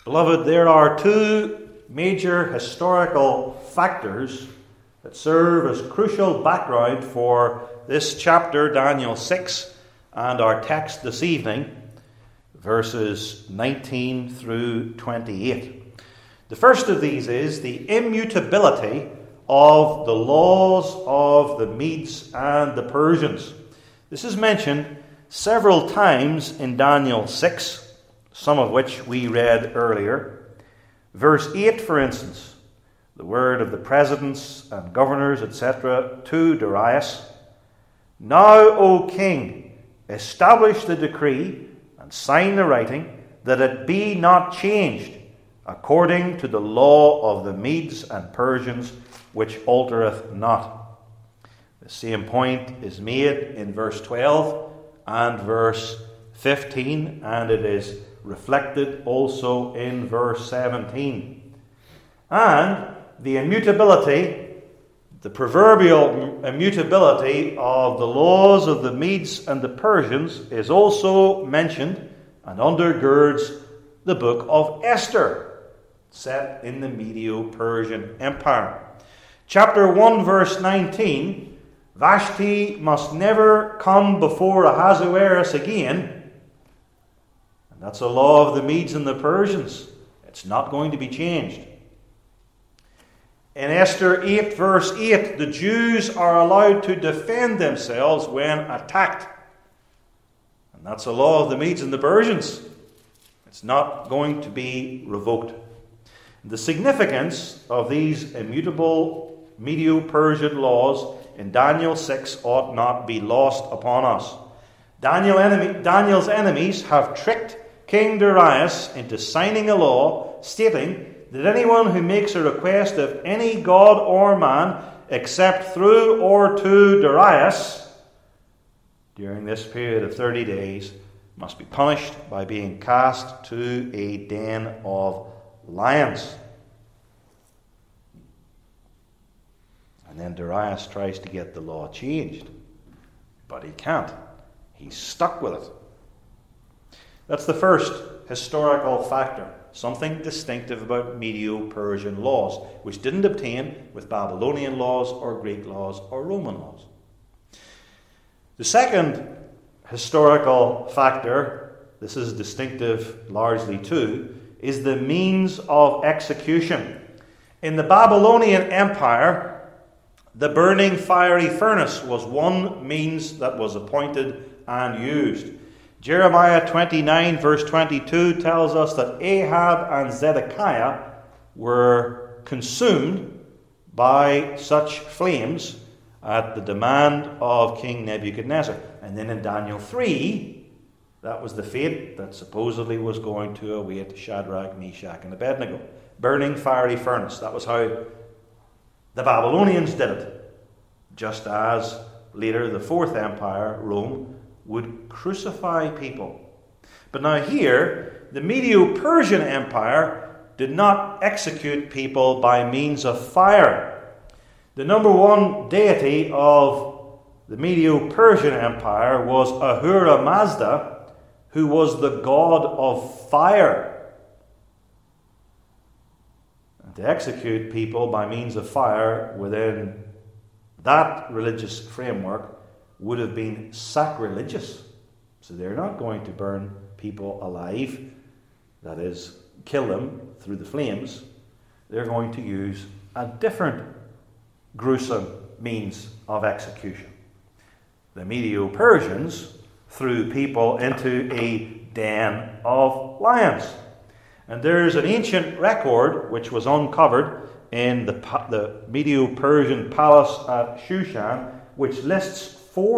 Beloved, there are two major historical factors that serve as crucial background for this chapter, Daniel 6, and our text this evening, verses 19 through 28. The first of these is the immutability of the laws of the Medes and the Persians. This is mentioned several times in Daniel 6, some of which we read earlier. Verse 8, for instance, the word of the presidents and governors, etc., to Darius. Now, O king, establish the decree and sign the writing, that it be not changed, according to the law of the Medes and Persians, which altereth not. The same point is made in verse 12 and verse 15, and it is reflected also in verse 17. And the immutability, the proverbial immutability of the laws of the Medes and the Persians is also mentioned and undergirds the book of Esther, set in the Medo-Persian Empire. Chapter 1, verse 19, Vashti must never come before Ahasuerus again. And that's a law of the Medes and the Persians. It's not going to be changed. In Esther 8, verse 8, the Jews are allowed to defend themselves when attacked. And that's a law of the Medes and the Persians. It's not going to be revoked. The significance of these immutable Medo-Persian laws in Daniel 6 ought not be lost upon us. Daniel's enemies have tricked King Darius into signing a law stating that anyone who makes a request of any god or man, except through or to Darius, during this period of 30 days, must be punished by being cast to a den of lions. And then Darius tries to get the law changed, but he can't. He's stuck with it. That's the first historical factor. Something distinctive about Medo-Persian laws, which didn't obtain with Babylonian laws or Greek laws or Roman laws. The second historical factor, this is distinctive largely too, is the means of execution. In the Babylonian Empire, the burning fiery furnace was one means that was appointed and used. Jeremiah 29 verse 22 tells us that Ahab and Zedekiah were consumed by such flames at the demand of King Nebuchadnezzar. And then in Daniel 3, that was the fate that supposedly was going to await Shadrach, Meshach, and Abednego. Burning fiery furnace. That was how the Babylonians did it. Just as later the Fourth Empire, Rome, would crucify people. But now here, the Medo-Persian Empire did not execute people by means of fire. The number one deity of the Medo-Persian Empire was Ahura Mazda, who was the god of fire. And to execute people by means of fire within that religious framework would have been sacrilegious. So they're not going to burn people alive, that is, kill them through the flames. They're going to use a different gruesome means of execution. The Medo-Persians threw people into a den of lions. And there's an ancient record which was uncovered in the Medo-Persian palace at Shushan, which lists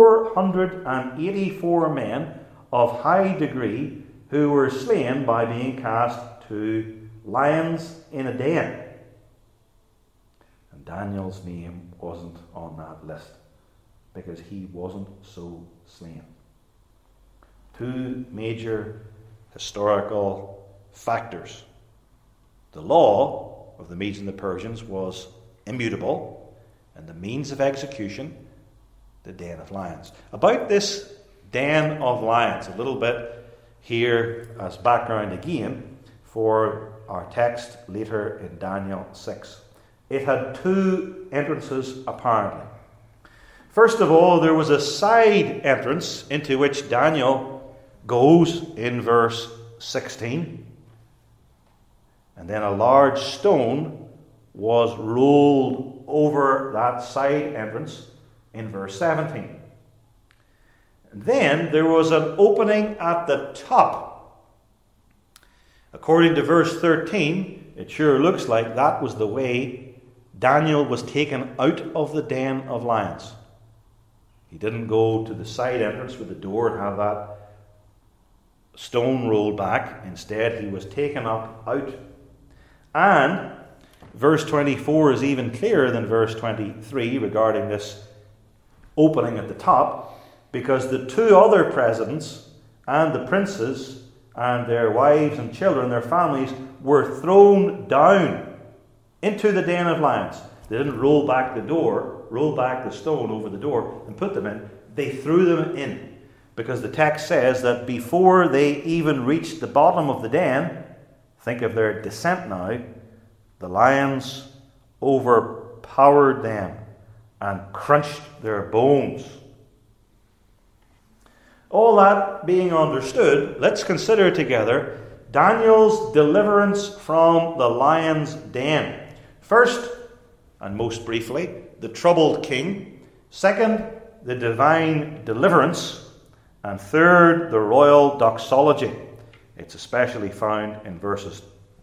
484 men of high degree who were slain by being cast to lions in a den. And Daniel's name wasn't on that list because he wasn't so slain. Two major historical factors. The law of the Medes and the Persians was immutable, and the means of execution, the den of lions. About this den of lions, a little bit here as background again, for our text later in Daniel 6. It had two entrances, apparently. First of all, there was a side entrance into which Daniel goes in verse 16. And then a large stone was rolled over that side entrance in verse 17. And then there was an opening at the top. According to verse 13, it sure looks like that was the way Daniel was taken out of the den of lions. He didn't go to the side entrance with the door and have that stone rolled back. Instead, he was taken up out. And verse 24 is even clearer than verse 23 regarding this opening at the top, because the two other presidents and the princes and their wives and children, their families, were thrown down into the den of lions. They didn't roll back the stone over the door and put them in. They threw them in, because the text says that before they even reached the bottom of the den, think of their descent now, the lions overpowered them and crunched their bones. All that being understood, let's consider together Daniel's deliverance from the lion's den. First, and most briefly, the troubled king. Second, the divine deliverance. And third, the royal doxology. It's especially found in verses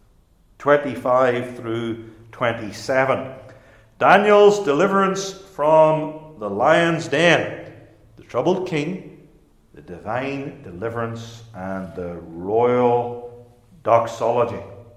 25 through 27. Daniel's deliverance from the lion's den, the troubled king, the divine deliverance, and the royal doxology.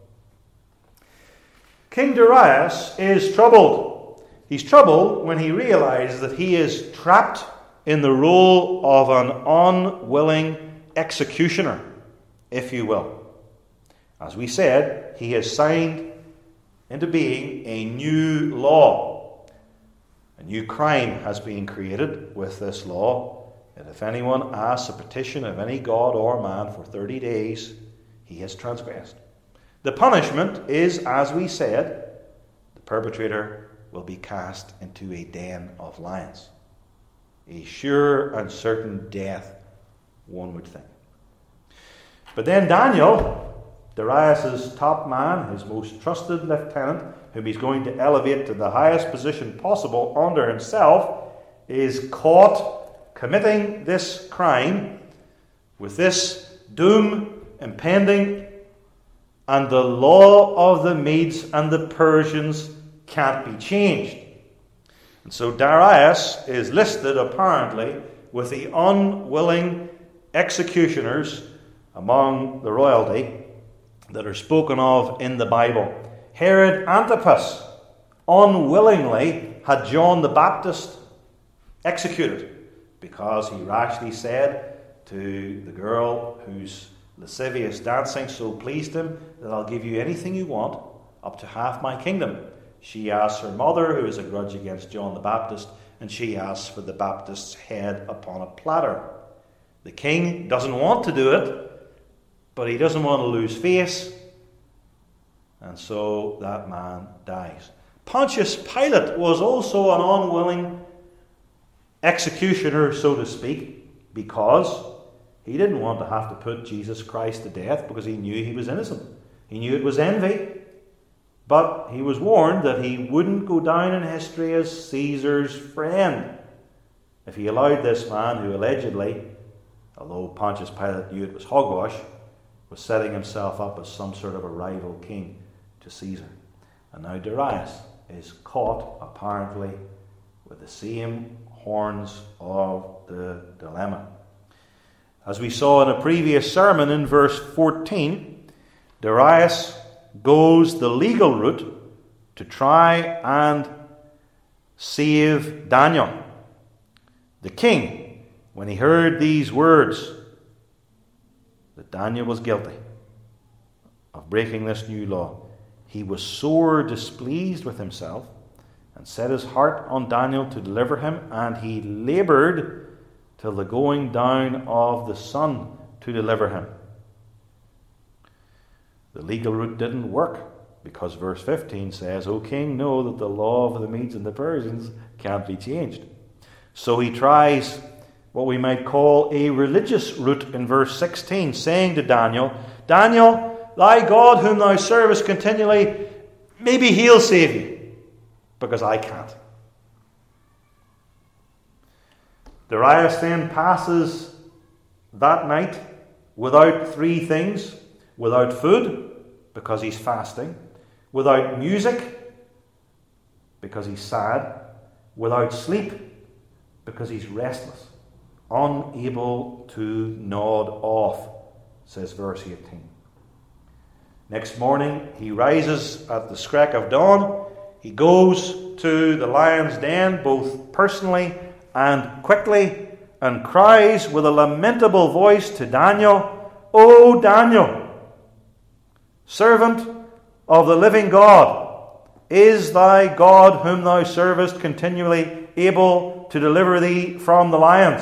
King Darius is troubled. He's troubled when he realizes that he is trapped in the role of an unwilling executioner, if you will. As we said, he has signed into being a new law. A new crime has been created with this law, that if anyone asks a petition of any god or man for 30 days, he has transgressed. The punishment is, as we said, the perpetrator will be cast into a den of lions. A sure and certain death, one would think. But then Daniel, Darius' top man, his most trusted lieutenant, whom he's going to elevate to the highest position possible under himself, is caught committing this crime with this doom impending, and the law of the Medes and the Persians can't be changed. And so Darius is listed apparently with the unwilling executioners among the royalty that are spoken of in the Bible. Herod Antipas unwillingly had John the Baptist executed because he rashly said to the girl whose lascivious dancing so pleased him that I'll give you anything you want, up to half my kingdom. She asks her mother, who has a grudge against John the Baptist, and she asks for the Baptist's head upon a platter. The king doesn't want to do it, but he doesn't want to lose face, and so that man dies. Pontius Pilate was also an unwilling executioner, so to speak, because he didn't want to have to put Jesus Christ to death because he knew he was innocent. He knew it was envy, but he was warned that he wouldn't go down in history as Caesar's friend if he allowed this man who allegedly, although Pontius Pilate knew it was hogwash, was setting himself up as some sort of a rival king to Caesar. And now Darius is caught, apparently, with the same horns of the dilemma. As we saw in a previous sermon in verse 14, Darius goes the legal route to try and save Daniel. The king, when he heard these words, that Daniel was guilty of breaking this new law, he was sore displeased with himself and set his heart on Daniel to deliver him, and he laboured till the going down of the sun to deliver him. The legal route didn't work because verse 15 says, O king, know that the law of the Medes and the Persians can't be changed. So he tries what we might call a religious route in verse 16, saying to Daniel, Daniel, thy God whom thou servest continually, maybe he'll save you, because I can't. Darius then passes that night without three things: without food, because he's fasting; without music, because he's sad; without sleep, because he's restless, unable to nod off, says verse 18. Next morning, he rises at the skreck of dawn. He goes to the lion's den, both personally and quickly, and cries with a lamentable voice to Daniel, O Daniel, servant of the living God, is thy God whom thou servest continually able to deliver thee from the lions?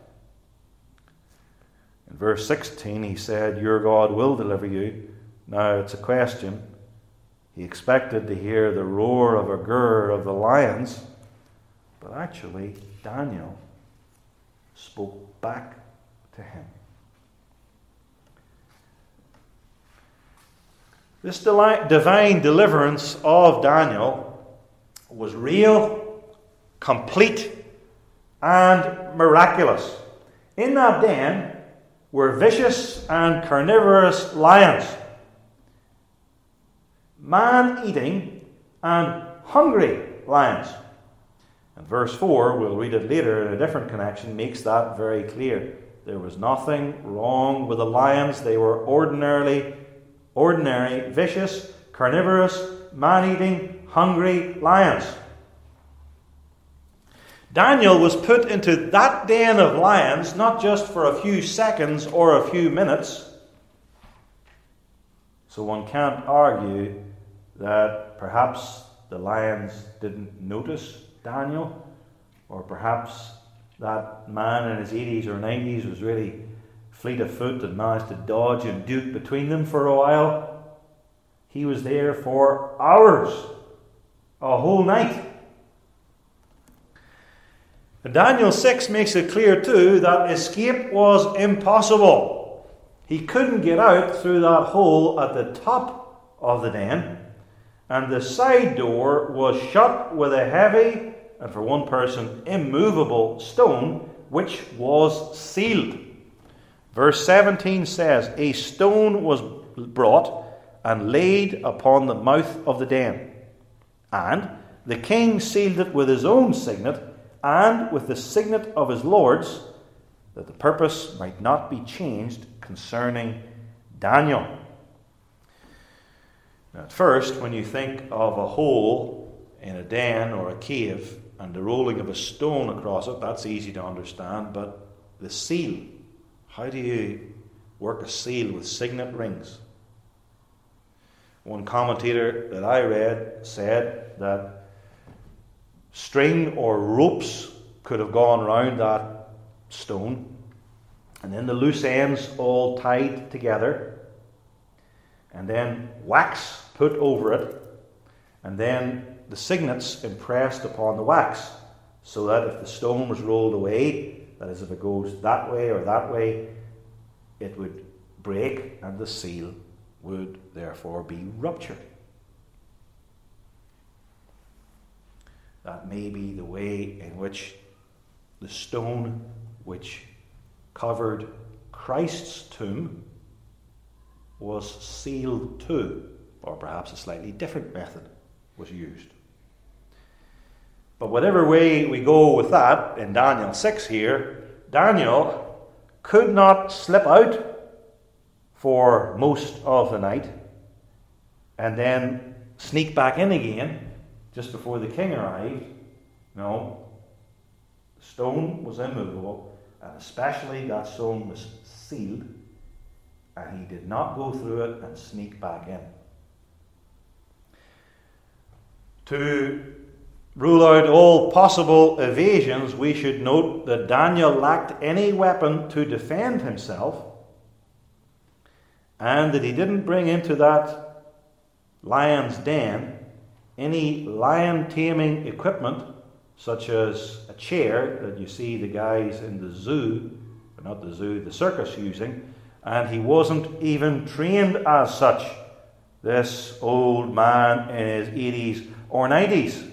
In verse 16 he said, Your God will deliver you. Now it's a question. He expected to hear the roar of a gur of the lions, but actually Daniel spoke back to him. This divine deliverance of Daniel was real, complete, and miraculous. In that den were vicious and carnivorous lions, man-eating and hungry lions. And verse 4, we'll read it later in a different connection, makes that very clear. There was nothing wrong with the lions. They were ordinary, vicious, carnivorous, man-eating, hungry lions. Daniel was put into that den of lions not just for a few seconds or a few minutes. So one can't argue that perhaps the lions didn't notice Daniel, or perhaps that man in his 80s or 90s was really fleet of foot and managed to dodge and duke between them for a while. He was there for hours, a whole night. And Daniel 6 makes it clear too that escape was impossible. He couldn't get out through that hole at the top of the den, and the side door was shut with a heavy, and for one person, immovable stone, which was sealed. Verse 17 says, A stone was brought and laid upon the mouth of the den, and the king sealed it with his own signet and with the signet of his lords, that the purpose might not be changed concerning Daniel. Now, at first, when you think of a hole in a den or a cave and the rolling of a stone across it, that's easy to understand. But the seal, how do you work a seal with signet rings? One commentator that I read said that string or ropes could have gone round that stone, and then the loose ends all tied together, and then wax put over it, and then the signets impressed upon the wax, so that if the stone was rolled away, that is, if it goes that way or that way, it would break and the seal would therefore be ruptured. That may be the way in which the stone which covered Christ's tomb was sealed too, or perhaps a slightly different method was used. But whatever way we go with that, in Daniel 6 here, Daniel could not slip out for most of the night and then sneak back in again just before the king arrived. No, the stone was immovable, and especially that stone was sealed, and he did not go through it and sneak back in. To rule out all possible evasions, we should note that Daniel lacked any weapon to defend himself, and that he didn't bring into that lion's den any lion taming equipment, such as a chair that you see the guys in the zoo, or not the zoo, the circus using, and he wasn't even trained as such, this old man in his 80s or 90s.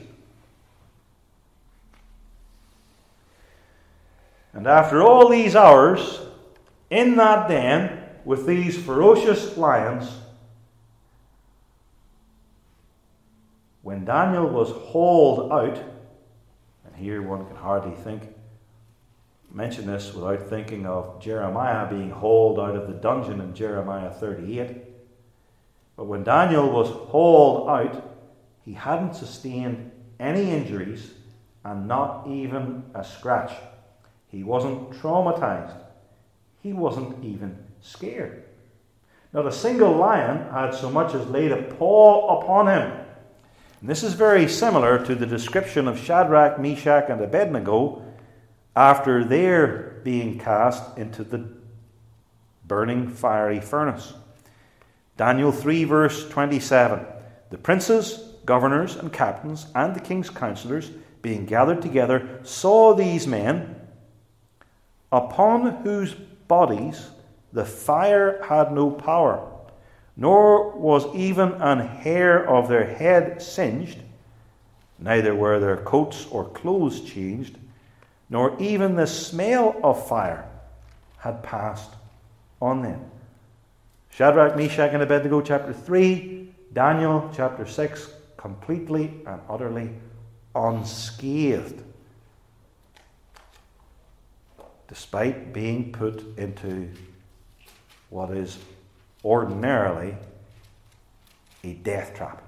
And after all these hours in that den with these ferocious lions, when Daniel was hauled out, and here one can hardly mention this without thinking of Jeremiah being hauled out of the dungeon in Jeremiah 38. But when Daniel was hauled out, he hadn't sustained any injuries and not even a scratch. He wasn't traumatized. He wasn't even scared. Not a single lion had so much as laid a paw upon him. And this is very similar to the description of Shadrach, Meshach, and Abednego after their being cast into the burning fiery furnace. Daniel 3 verse 27. The princes, governors, and captains, and the king's counselors, being gathered together, saw these men, upon whose bodies the fire had no power, nor was even an hair of their head singed, neither were their coats or clothes changed, nor even the smell of fire had passed on them. Shadrach, Meshach, and Abednego, chapter 3, Daniel, chapter 6, completely and utterly unscathed, despite being put into what is ordinarily a death trap.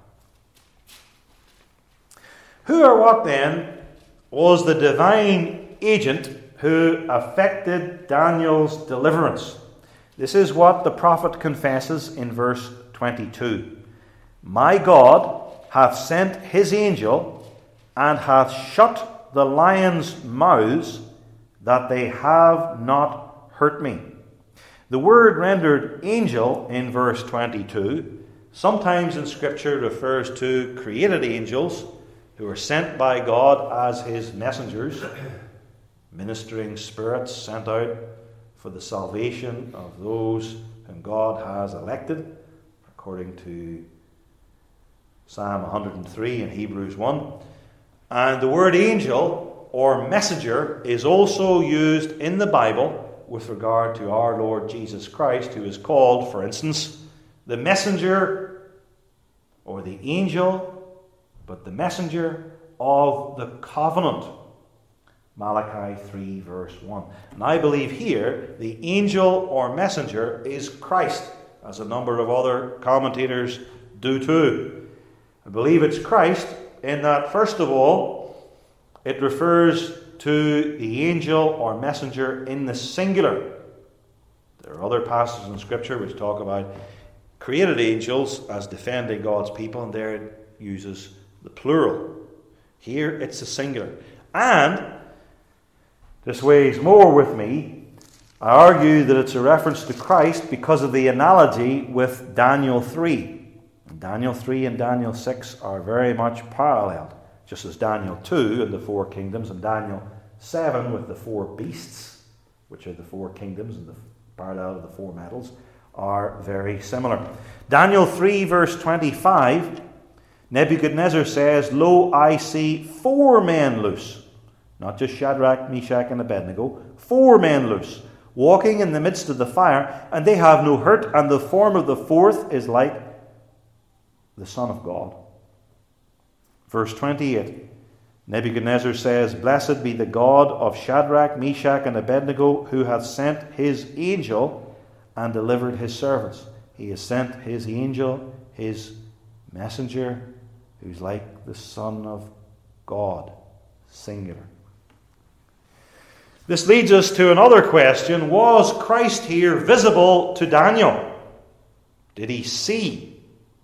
Who or what then was the divine agent who affected Daniel's deliverance? This is what the prophet confesses in verse 22. My God hath sent his angel, and hath shut the lions' mouths, that they have not hurt me. The word rendered angel in verse 22 sometimes in Scripture refers to created angels who are sent by God as his messengers, ministering spirits sent out for the salvation of those whom God has elected, according to Psalm 103 and Hebrews 1. And the word angel or messenger is also used in the Bible with regard to our Lord Jesus Christ, who is called, for instance, the messenger or the angel, but the messenger of the covenant. Malachi 3 verse 1. And I believe here the angel or messenger is Christ, as a number of other commentators do too. I believe it's Christ in that, first of all, it refers to the angel or messenger in the singular. There are other passages in Scripture which talk about created angels as defending God's people, and there it uses the plural. Here it's the singular. And this weighs more with me. I argue that it's a reference to Christ because of the analogy with Daniel 3. Daniel 3 and Daniel 6 are very much paralleled, just as Daniel 2 and the four kingdoms, and Daniel 7 with the four beasts, which are the four kingdoms and the parallel of the four metals, are very similar. Daniel 3 verse 25, Nebuchadnezzar says, Lo, I see 4 men loose. Not just Shadrach, Meshach, and Abednego. 4 men loose, walking in the midst of the fire, and they have no hurt, and the form of the fourth is like the Son of God. Verse 28, Nebuchadnezzar says, Blessed be the God of Shadrach, Meshach, and Abednego, who hath sent his angel and delivered his servants. He has sent his angel, his messenger, who's like the Son of God, singular. This leads us to another question. Was Christ here visible to Daniel? Did he see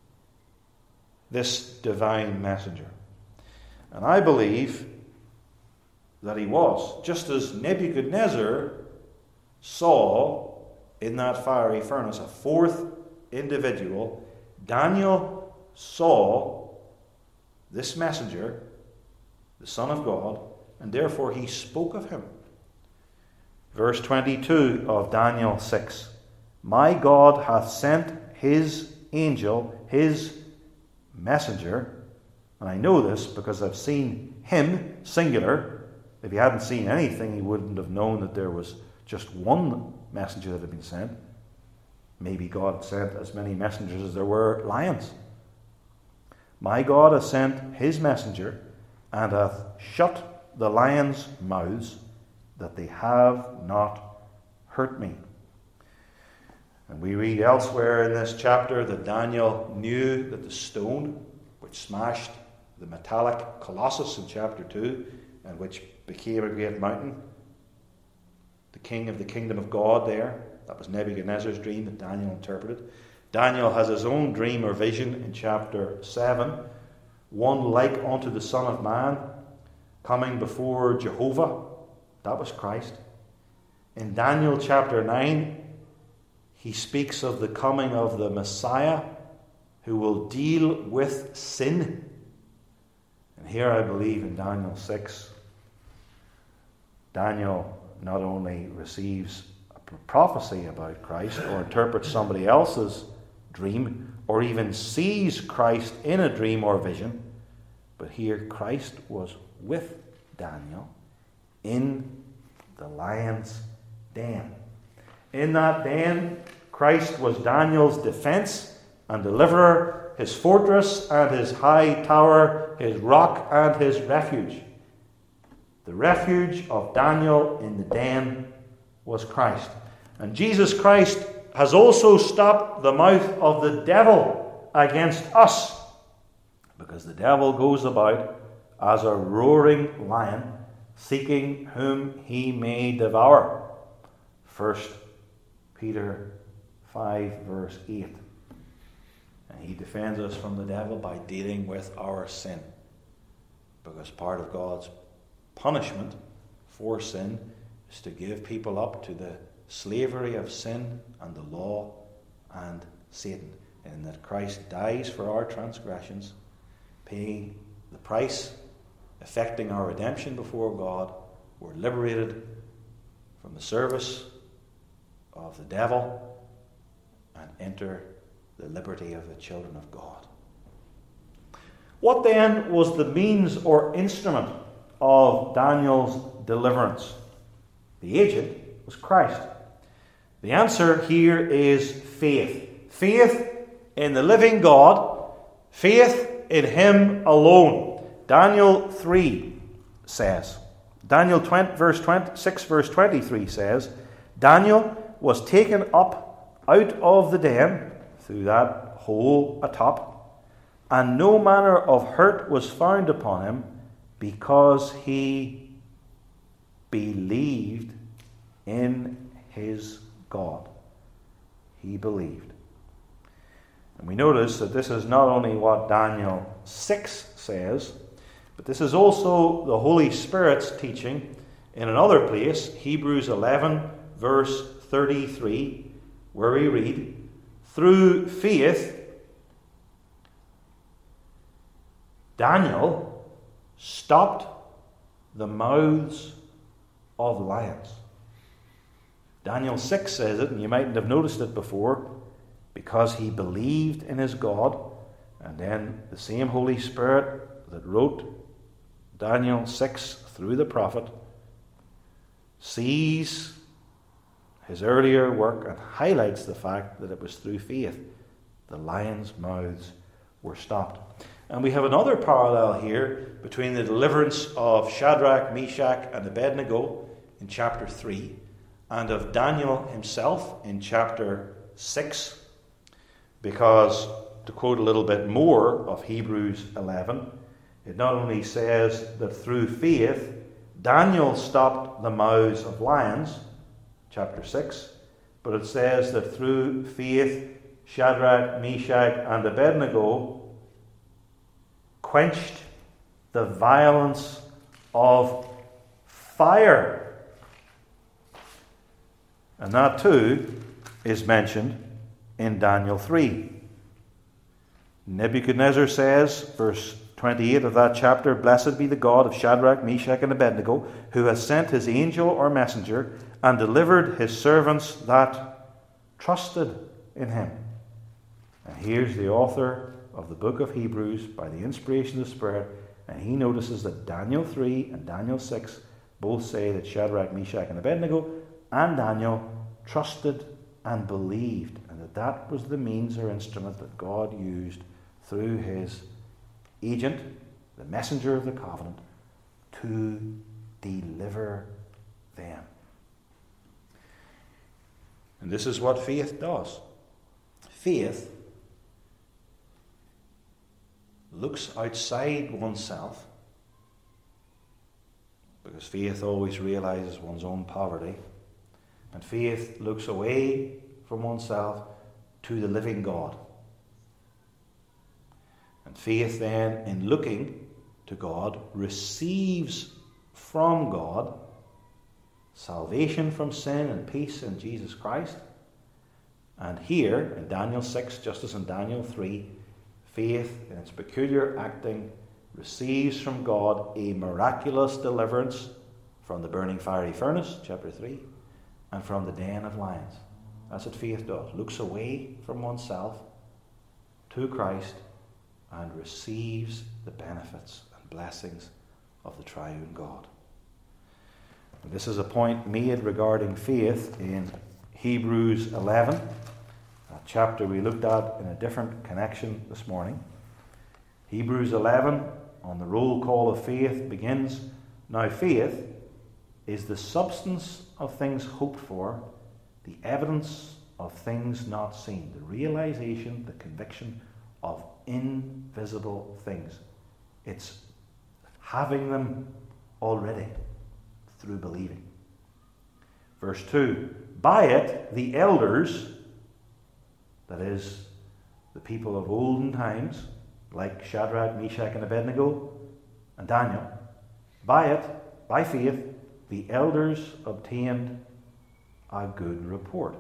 this divine messenger? And I believe that he was, just as Nebuchadnezzar saw in that fiery furnace a fourth individual, Daniel saw this messenger, the Son of God, and therefore he spoke of him. Verse 22 of Daniel 6. My God hath sent his angel, his messenger, and I know this because I've seen him, singular. If he hadn't seen anything, he wouldn't have known that there was just one messenger that had been sent. Maybe God sent as many messengers as there were lions. My God hath sent his messenger, and hath shut the lions' mouths, that they have not hurt me. And we read elsewhere in this chapter that Daniel knew that the stone which smashed the metallic colossus in chapter 2, and which became a great mountain, the king of the kingdom of God there, that was Nebuchadnezzar's dream that Daniel interpreted. Daniel has his own dream or vision in chapter 7, one like unto the Son of Man, coming before Jehovah. That was Christ. In Daniel chapter 9, he speaks of the coming of the Messiah who will deal with sin. And here I believe in Daniel 6, Daniel not only receives a prophecy about Christ or interprets somebody else's dream or even sees Christ in a dream or vision, but here Christ was with Daniel in the lion's den. In that den, Christ was Daniel's defense and deliverer, his fortress and his high tower, his rock and his refuge. The refuge of Daniel in the den was Christ. And Jesus Christ has also stopped the mouth of the devil against us, because the devil goes about as a roaring lion, seeking whom he may devour. 1 Peter 5 verse 8. And he defends us from the devil by dealing with our sin, because part of God's punishment for sin is to give people up to the slavery of sin and the law and Satan, and that Christ dies for our transgressions, paying the price, effecting our redemption before God. We're liberated from the service of the devil and enter the liberty of the children of God. What then was the means or instrument of Daniel's deliverance? The agent was Christ. The answer here is faith. Faith in the living God, faith in him alone. Daniel 3 says, Daniel 6 verse 23 says, Daniel was taken up out of the den through that hole atop, and no manner of hurt was found upon him, because he believed in his God. He believed. And we notice that this is not only what Daniel 6 says, but this is also the Holy Spirit's teaching in another place, Hebrews 11 verse 33, where we read, through faith, Daniel stopped the mouths of lions. Daniel 6 says it, and you mightn't have noticed it before, because he believed in his God. And then the same Holy Spirit that wrote Daniel 6 through the prophet sees his earlier work and highlights the fact that it was through faith the lions' mouths were stopped. And we have another parallel here between the deliverance of Shadrach, Meshach, and Abednego in chapter 3 and of Daniel himself in chapter 6. Because, to quote a little bit more of Hebrews 11, it not only says that through faith Daniel stopped the mouths of lions, chapter 6, but it says that through faith Shadrach, Meshach, and Abednego quenched the violence of fire. And that too is mentioned in Daniel 3. Nebuchadnezzar says, verse 28 of that chapter, "Blessed be the God of Shadrach, Meshach, and Abednego, who has sent his angel or messenger and delivered his servants that trusted in him." And here's the author of the book of Hebrews by the inspiration of the Spirit, and he notices that Daniel 3 and Daniel 6 both say that Shadrach, Meshach, and Abednego and Daniel trusted and believed, and that was the means or instrument that God used through his agent, the messenger of the covenant, to deliver them. And this is what faith does. Faith looks outside oneself, because faith always realizes one's own poverty, and faith looks away from oneself to the living God. And faith then, in looking to God, receives from God salvation from sin and peace in Jesus Christ. And here, in Daniel 6, just as in Daniel 3, faith, in its peculiar acting, receives from God a miraculous deliverance from the burning fiery furnace, chapter 3, and from the den of lions. That's what faith does. Looks away from oneself to Christ and receives the benefits and blessings of the triune God. And this is a point made regarding faith in Hebrews 11, a chapter we looked at in a different connection this morning. Hebrews 11, on the roll call of faith, begins, "Now faith is the substance of things hoped for, the evidence of things not seen," the realization, the conviction of invisible things. It's having them already through believing. Verse 2, "By it the elders," that is, the people of olden times, like Shadrach, Meshach, and Abednego, and Daniel, "by it, by faith, the elders obtained a good report."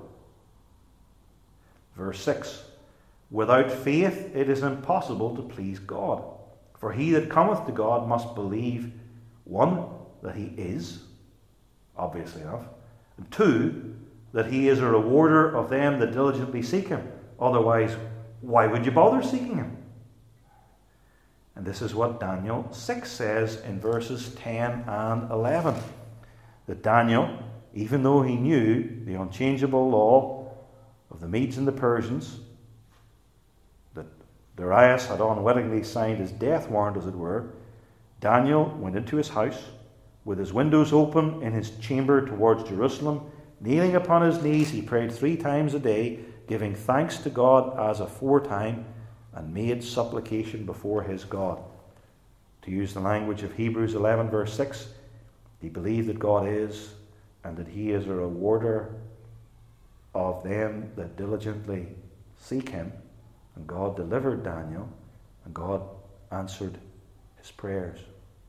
Verse 6, "Without faith it is impossible to please God. For he that cometh to God must believe, one, that he is," obviously enough, and two, "that he is a rewarder of them that diligently seek him. Otherwise, why would you bother seeking him?" And this is what Daniel 6 says in verses 10 and 11. That Daniel, even though he knew the unchangeable law of the Medes and the Persians, that Darius had unwittingly signed his death warrant, as it were, Daniel went into his house with his windows open in his chamber towards Jerusalem. Kneeling upon his knees, he prayed 3 times a day, giving thanks to God as aforetime, and made supplication before his God. To use the language of Hebrews 11, verse 6, he believed that God is, and that he is a rewarder of them that diligently seek him. And God delivered Daniel, and God answered his prayers.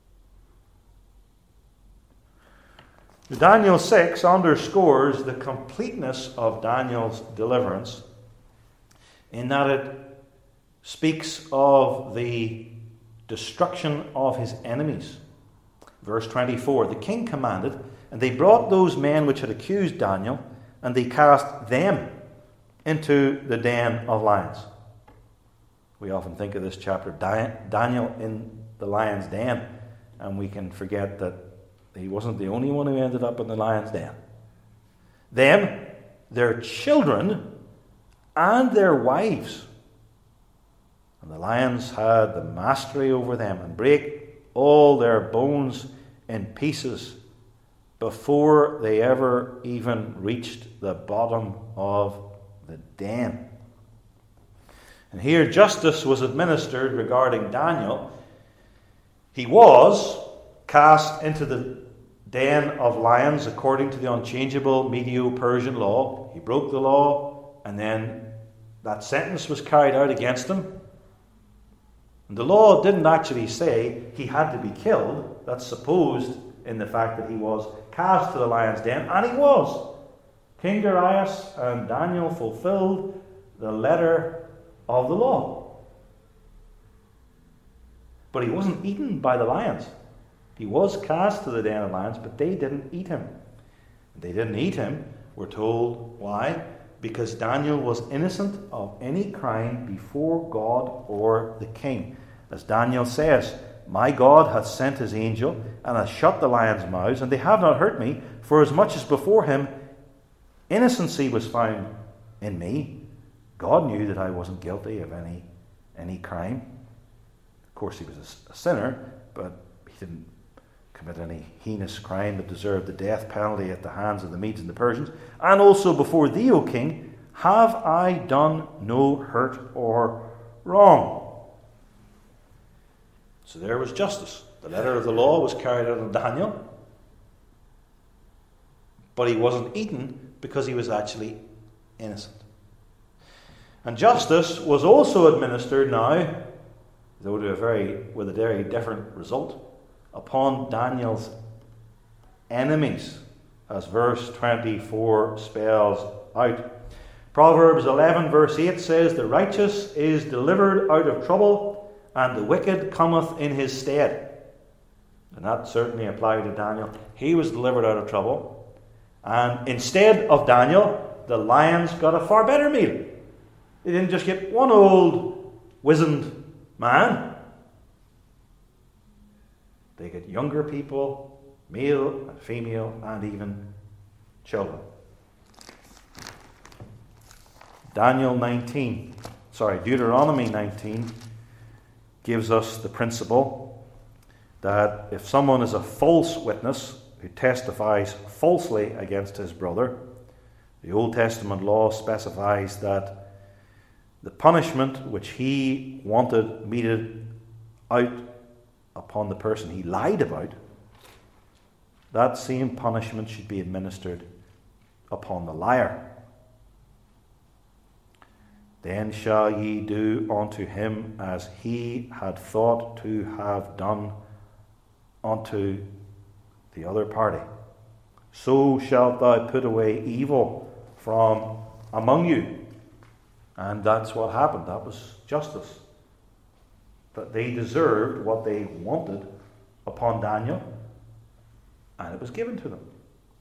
Daniel 6 underscores the completeness of Daniel's deliverance in that it speaks of the destruction of his enemies. Verse 24, "The king commanded, and they brought those men which had accused Daniel, and they cast them into the den of lions." We often think of this chapter, Daniel in the lion's den, and we can forget that he wasn't the only one who ended up in the lion's den. Them, their children, and their wives. And the lions had the mastery over them, and break all their bones in pieces before they ever even reached the bottom of the den. And here justice was administered regarding Daniel. He was cast into the den of lions according to the unchangeable Medo-Persian law. He broke the law, and then that sentence was carried out against him. And the law didn't actually say he had to be killed. That's supposed in the fact that he was cast to the lion's den, and he was. King Darius and Daniel fulfilled the letter of the law. But he wasn't eaten by the lions. He was cast to the den of lions, but they didn't eat him. They didn't eat him, we're told. Why? Because Daniel was innocent of any crime before God or the king. As Daniel says, "My God hath sent his angel, and hath shut the lions' mouths, and they have not hurt me, for as much as before him innocency was found in me." God knew that I wasn't guilty of any crime. Of course, he was a sinner, but he didn't commit any heinous crime that deserved the death penalty at the hands of the Medes and the Persians. "And also before thee, O king, have I done no hurt or wrong." So there was justice. The letter of the law was carried out on Daniel, but he wasn't eaten because he was actually innocent. And justice was also administered now, though with a very different result, upon Daniel's enemies, as verse 24 spells out. Proverbs 11 verse 8 says, "The righteous is delivered out of trouble, and the wicked cometh in his stead." And that certainly applied to Daniel. He was delivered out of trouble, and instead of Daniel, the lions got a far better meal. They didn't just get one old wizened man. They get younger people, male and female, and even children. Deuteronomy 19 gives us the principle that if someone is a false witness who testifies falsely against his brother, the Old Testament law specifies that the punishment which he wanted meted out upon the person he lied about, that same punishment should be administered upon the liar. "Then shall ye do unto him as he had thought to have done unto the other party. So shalt thou put away evil from among you." And that's what happened. That was justice. That they deserved what they wanted upon Daniel, and it was given to them.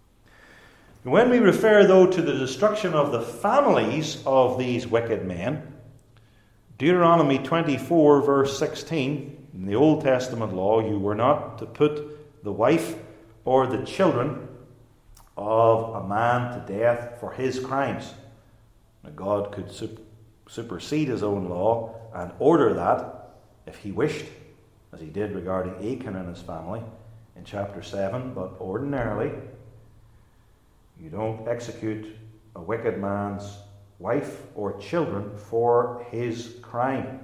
When we refer, though, to the destruction of the families of these wicked men, Deuteronomy 24, verse 16, in the Old Testament law, you were not to put the wife or the children of a man to death for his crimes. Now, God could supersede his own law and order that if he wished, as he did regarding Achan and his family in chapter 7, but ordinarily you don't execute a wicked man's wife or children for his crime.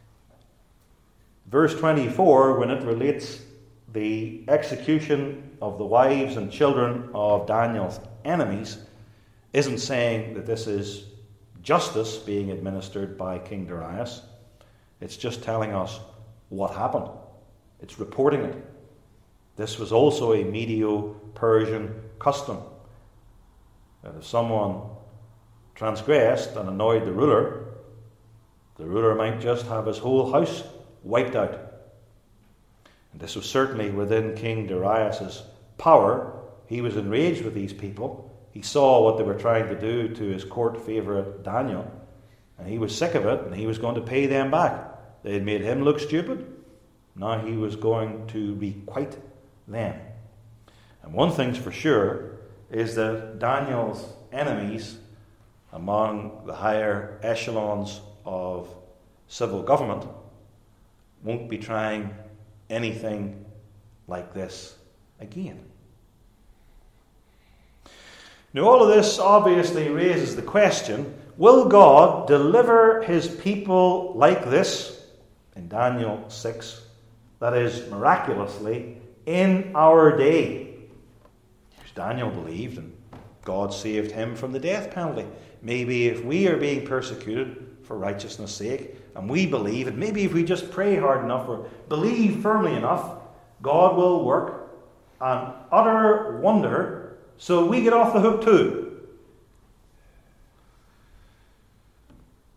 Verse 24, when it relates the execution of the wives and children of Daniel's enemies, isn't saying that this is justice being administered by King Darius. It's just telling us what happened. It's reporting it. This was also a Medo-Persian custom. That if someone transgressed and annoyed the ruler might just have his whole house wiped out. And this was certainly within King Darius' power. He was enraged with these people. He saw what they were trying to do to his court favourite Daniel, and he was sick of it, and he was going to pay them back. They had made him look stupid. Now he was going to requite them. And one thing's for sure is that Daniel's enemies among the higher echelons of civil government won't be trying anything like this again. Now, all of this obviously raises the question, will God deliver his people like this in Daniel 6, that is, miraculously, in our day? Because Daniel believed, and God saved him from the death penalty. Maybe if we are being persecuted for righteousness' sake, and we believe, and maybe if we just pray hard enough or believe firmly enough, God will work an utter wonder so we get off the hook too.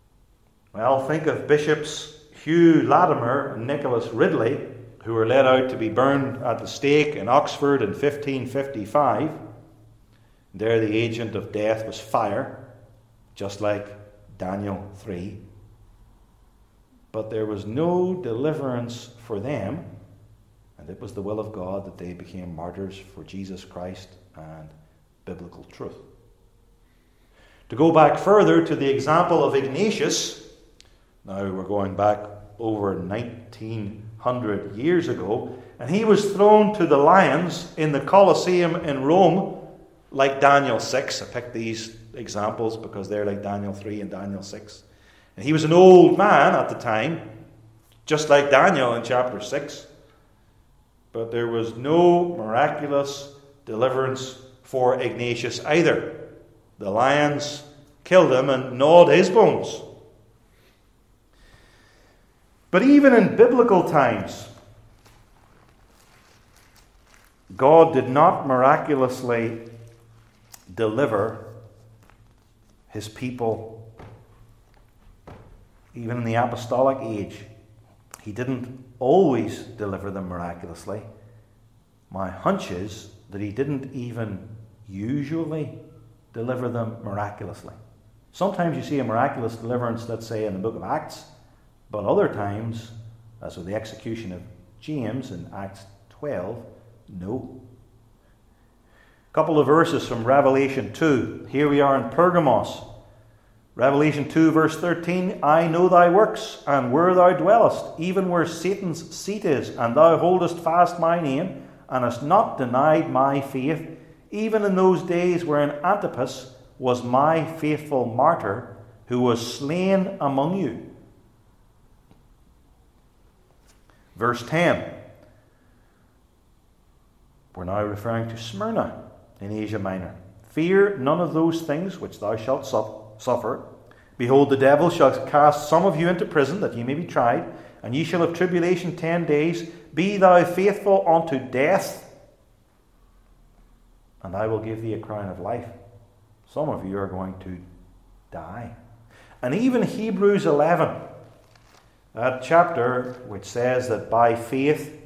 Well, think of Bishops Hugh Latimer and Nicholas Ridley, who were led out to be burned at the stake in Oxford in 1555. There the agent of death was fire, just like Daniel 3. But there was no deliverance for them, and it was the will of God that they became martyrs for Jesus Christ and biblical truth. To go back further to the example of Ignatius, now we're going back over 1900 years ago, and he was thrown to the lions in the Colosseum in Rome, like Daniel 6. I picked these examples because they're like Daniel 3 and Daniel 6. And he was an old man at the time, just like Daniel in chapter 6. But there was no miraculous deliverance for Ignatius either. The lions killed him and gnawed his bones. But even in biblical times, God did not miraculously deliver his people. Even in the apostolic age, he didn't always deliver them miraculously. My hunch is that he didn't even usually deliver them miraculously. Sometimes you see a miraculous deliverance, let's say, in the book of Acts, but other times, as with the execution of James in Acts 12, no. A couple of verses from Revelation 2. Here we are in Pergamos. Revelation 2 verse 13, I know thy works, and where thou dwellest, even where Satan's seat is, and thou holdest fast my name, and hast not denied my faith, even in those days wherein Antipas was my faithful martyr, who was slain among you. Verse 10, we're now referring to Smyrna in Asia Minor. Fear none of those things which thou shalt suffer. Behold, the devil shall cast some of you into prison, that ye may be tried, and ye shall have tribulation 10 days. Be thou faithful unto death, and I will give thee a crown of life. Some of you are going to die. And even Hebrews 11, that chapter which says that by faith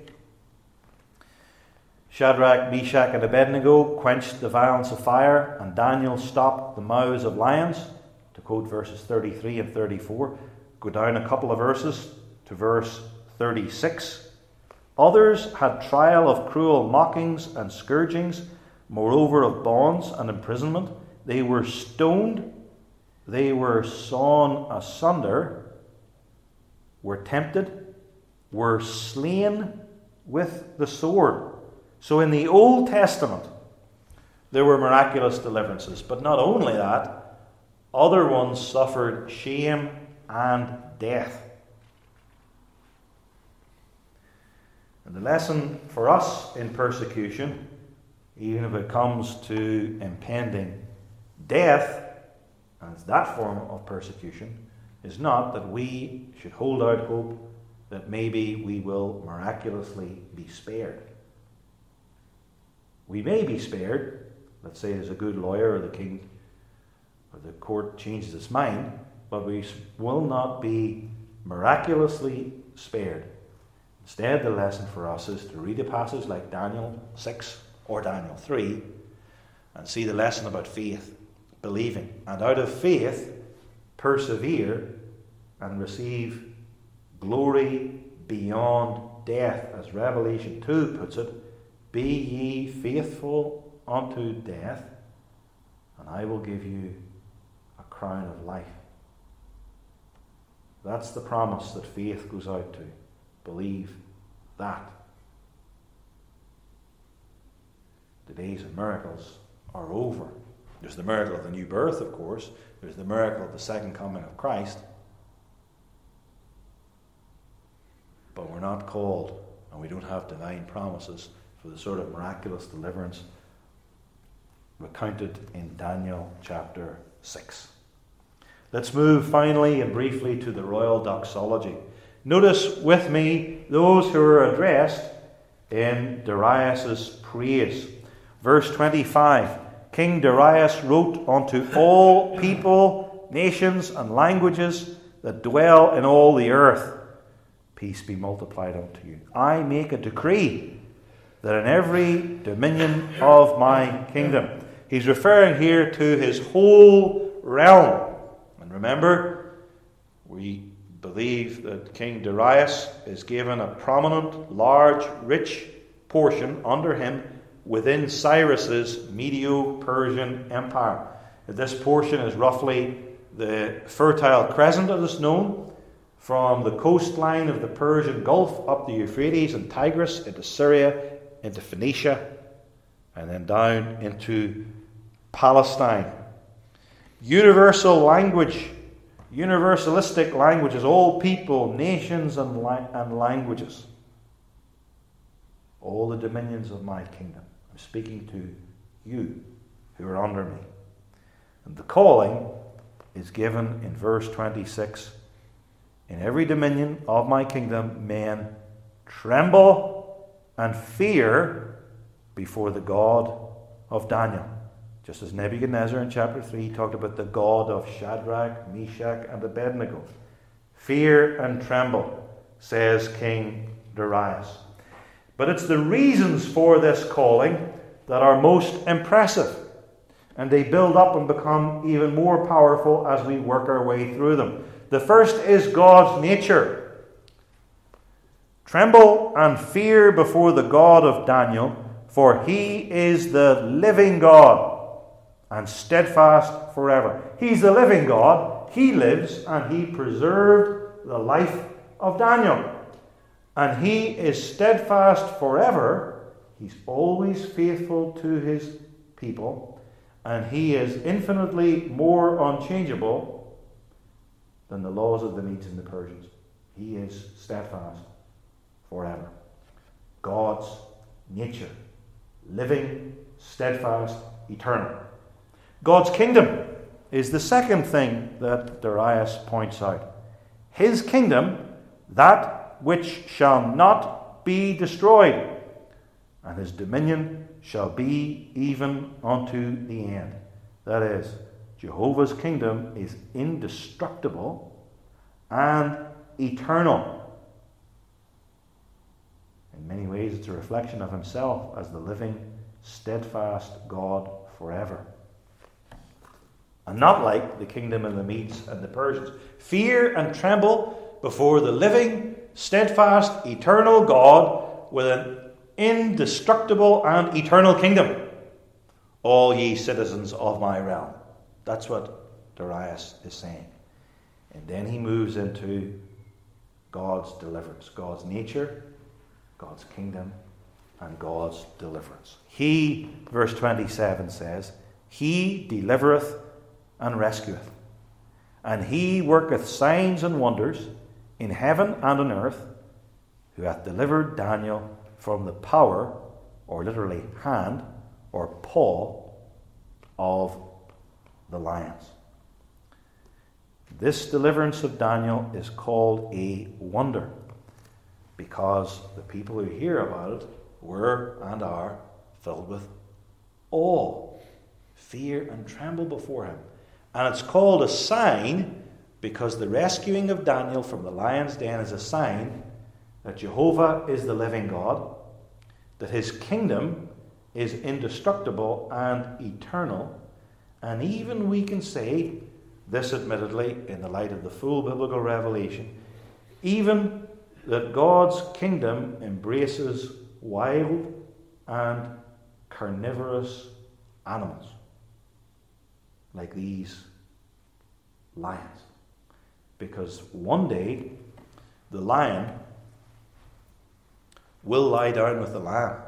Shadrach, Meshach, and Abednego quenched the violence of fire, and Daniel stopped the mouths of lions, to quote verses 33 and 34. Go down a couple of verses to verse 36. Others had trial of cruel mockings and scourgings, moreover of bonds and imprisonment. They were stoned, they were sawn asunder, were tempted, were slain with the sword. So in the Old Testament, there were miraculous deliverances. But not only that, other ones suffered shame and death. And the lesson for us in persecution, even if it comes to impending death, and it's that form of persecution, is not that we should hold out hope that maybe we will miraculously be spared. We may be spared. Let's say there's a good lawyer, or the king or the court changes its mind, but we will not be miraculously spared. Instead, the lesson for us is to read a passage like Daniel 6 or Daniel 3 and see the lesson about faith, believing, and out of faith persevere and receive glory beyond death, as Revelation 2 puts it. Be ye faithful unto death, and I will give you a crown of life. That's the promise that faith goes out to. Believe that. The days of miracles are over. There's the miracle of the new birth, of course. There's the miracle of the second coming of Christ. But we're not called, and we don't have divine promises for the sort of miraculous deliverance recounted in Daniel chapter 6. Let's move finally and briefly to the royal doxology. Notice with me those who are addressed in Darius' praise. Verse 25, King Darius wrote unto all people, nations, and languages, that dwell in all the earth, peace be multiplied unto you. I make a decree that in every dominion of my kingdom. He's referring here to his whole realm. And remember, we believe that King Darius is given a prominent, large, rich portion under him within Cyrus's Medo-Persian Empire. This portion is roughly the Fertile Crescent, as it's known, from the coastline of the Persian Gulf up the Euphrates and Tigris into Syria, into Phoenicia, and then down into Palestine. Universal language, universalistic languages, all people, nations, and languages. All the dominions of my kingdom. I'm speaking to you who are under me. And the calling is given in verse 26. In every dominion of my kingdom, men tremble and fear before the God of Daniel. Just as Nebuchadnezzar in chapter 3 talked about the God of Shadrach, Meshach, and Abednego. Fear and tremble, says King Darius. But it's the reasons for this calling that are most impressive. And they build up and become even more powerful as we work our way through them. The first is God's nature. Tremble and fear before the God of Daniel, for he is the living God and steadfast forever. He's the living God. He lives and he preserved the life of Daniel. And he is steadfast forever. He's always faithful to his people. And he is infinitely more unchangeable than the laws of the Medes and the Persians. He is steadfast forever. God's nature. Living, steadfast, eternal. God's kingdom is the second thing that Darius points out. His kingdom, that which shall not be destroyed, and his dominion shall be even unto the end. That is, Jehovah's kingdom is indestructible and eternal. In many ways, it's a reflection of himself as the living, steadfast God forever. And not like the kingdom of the Medes and the Persians. Fear and tremble before the living, steadfast, eternal God with an indestructible and eternal kingdom. All ye citizens of my realm. That's what Darius is saying. And then he moves into God's deliverance. God's nature, God's kingdom, and God's deliverance. He, verse 27 says, he delivereth and rescueth. And he worketh signs and wonders in heaven and on earth, who hath delivered Daniel from the power, or literally hand, or paw, of the lions. This deliverance of Daniel is called a wonder, because the people who hear about it were and are filled with awe, fear, and tremble before him. And it's called a sign because the rescuing of Daniel from the lion's den is a sign that Jehovah is the living God, that his kingdom is indestructible and eternal, and even we can say, this admittedly in the light of the full biblical revelation, even that God's kingdom embraces wild and carnivorous animals, like these lions. Because one day, the lion will lie down with the lamb.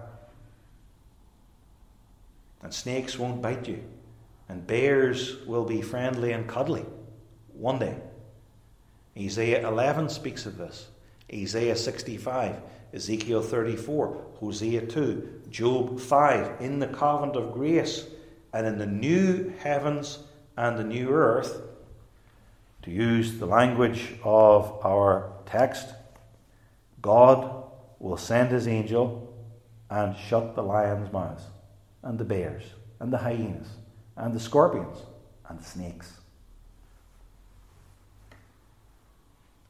And snakes won't bite you. And bears will be friendly and cuddly one day. Isaiah 11 speaks of this. Isaiah 65, Ezekiel 34, Hosea 2, Job 5, in the covenant of grace and in the new heavens and the new earth, to use the language of our text, God will send his angel and shut the lions' mouths, and the bears, and the hyenas, and the scorpions, and the snakes.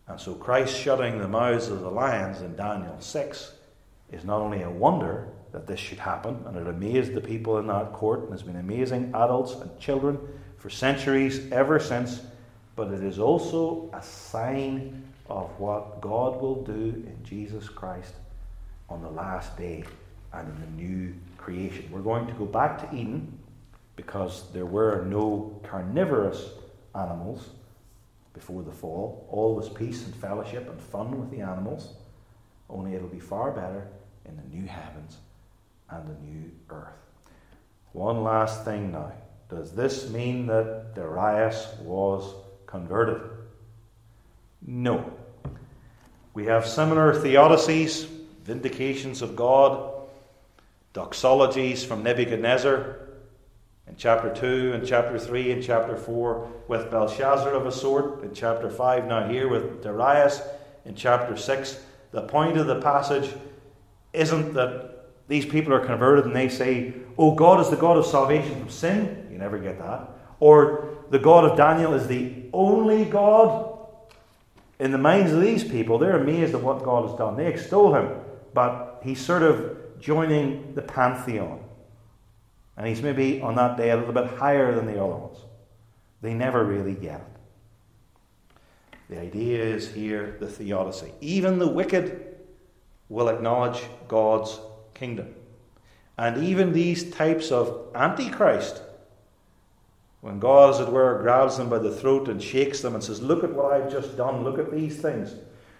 And so Christ shutting the mouths of the lions in Daniel 6 is not only a wonder that this should happen, and it amazed the people in that court, and has been amazing adults and children for centuries ever since, but it is also a sign of what God will do in Jesus Christ on the last day and in the new creation. We're going to go back to Eden because there were no carnivorous animals before the fall. All was peace and fellowship and fun with the animals, only it'll be far better in the new heavens and the new earth. One last thing now. Does this mean that Darius was converted? No. We have similar theodicies, vindications of God, doxologies from Nebuchadnezzar in chapter 2 and chapter 3 and chapter 4 with Belshazzar of a sort, in chapter 5 now here with Darius in chapter 6. The point of the passage isn't that these people are converted and they say, oh, God is the God of salvation from sin. You never get that. Or the God of Daniel is the only God. In the minds of these people, they're amazed at what God has done. They extol him, but he's sort of joining the pantheon. And he's maybe on that day a little bit higher than the other ones. They never really get it. The idea is here the theodicy. Even the wicked will acknowledge God's kingdom. And even these types of antichrist, when God, as it were, grabs them by the throat and shakes them and says, look at what I've just done, look at these things,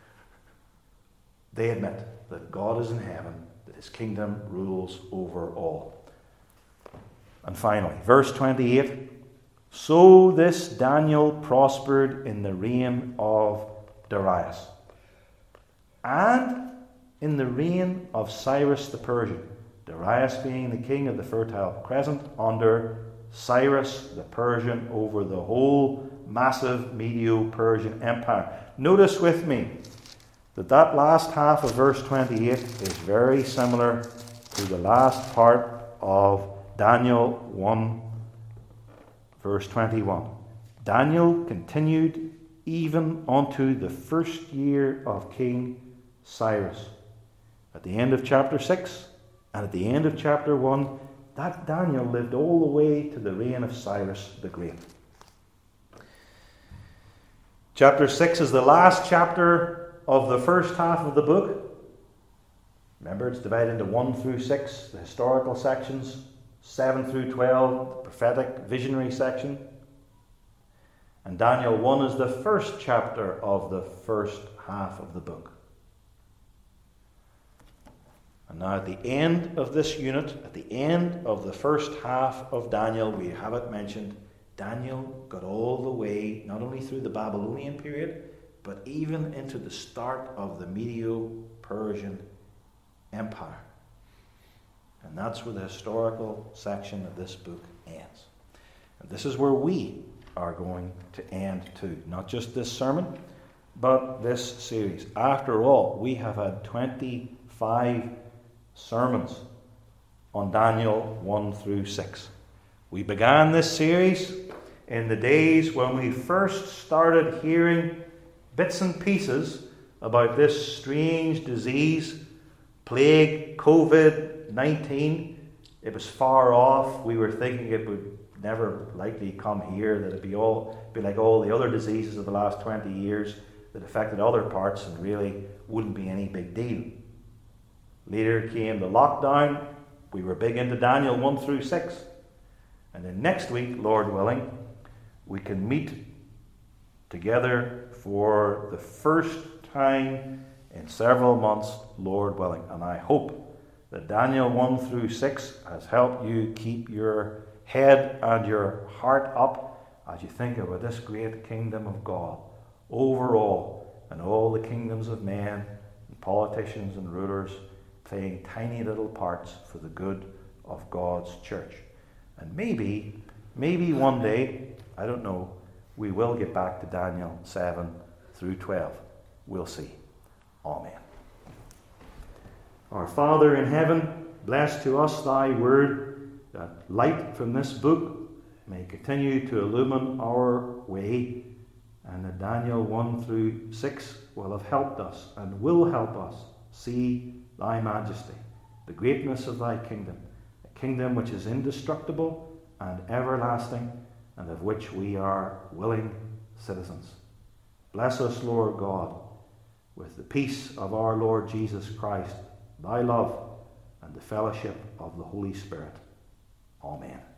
they admit that God is in heaven, that his kingdom rules over all. And finally, verse 28, so this Daniel prospered in the reign of Darius, and in the reign of Cyrus the Persian, Darius being the king of the Fertile Crescent under Cyrus the Persian over the whole massive Medo-Persian Empire. Notice with me that last half of verse 28 is very similar to the last part of Daniel 1, verse 21. Daniel continued even unto the first year of King Cyrus. At the end of chapter 6 and at the end of chapter 1, that Daniel lived all the way to the reign of Cyrus the Great. Chapter 6 is the last chapter of the first half of the book. Remember, it's divided into 1 through 6, the historical sections, 7 through 12, the prophetic visionary section. And Daniel 1 is the first chapter of the first half of the book. And now at the end of this unit, at the end of the first half of Daniel, we have it mentioned, Daniel got all the way, not only through the Babylonian period, but even into the start of the Medo-Persian Empire. And that's where the historical section of this book ends. And this is where we are going to end too. Not just this sermon, but this series. After all, we have had 25 sermons on Daniel 1 through 6. We began this series in the days when we first started hearing bits and pieces about this strange disease, plague, COVID-19. It was far off. We were thinking it would never likely come here, that it'd be like all the other diseases of the last 20 years that affected other parts and really wouldn't be any big deal. Later came the lockdown. We were big into Daniel 1 through 6. And then next week, Lord willing, we can meet together for the first time in several months, Lord willing. And I hope that Daniel 1 through 6 has helped you keep your head and your heart up as you think about this great kingdom of God overall, and all the kingdoms of men and politicians and rulers playing tiny little parts for the good of God's church. And maybe one day, I don't know, we will get back to Daniel 7 through 12. We'll see. Amen. Our Father in heaven, bless to us thy word, that light from this book may continue to illumine our way, and that Daniel 1 through 6 will have helped us and will help us see thy majesty, the greatness of thy kingdom, a kingdom which is indestructible and everlasting, and of which we are willing citizens. Bless us, Lord God, with the peace of our Lord Jesus Christ, thy love, and the fellowship of the Holy Spirit. Amen.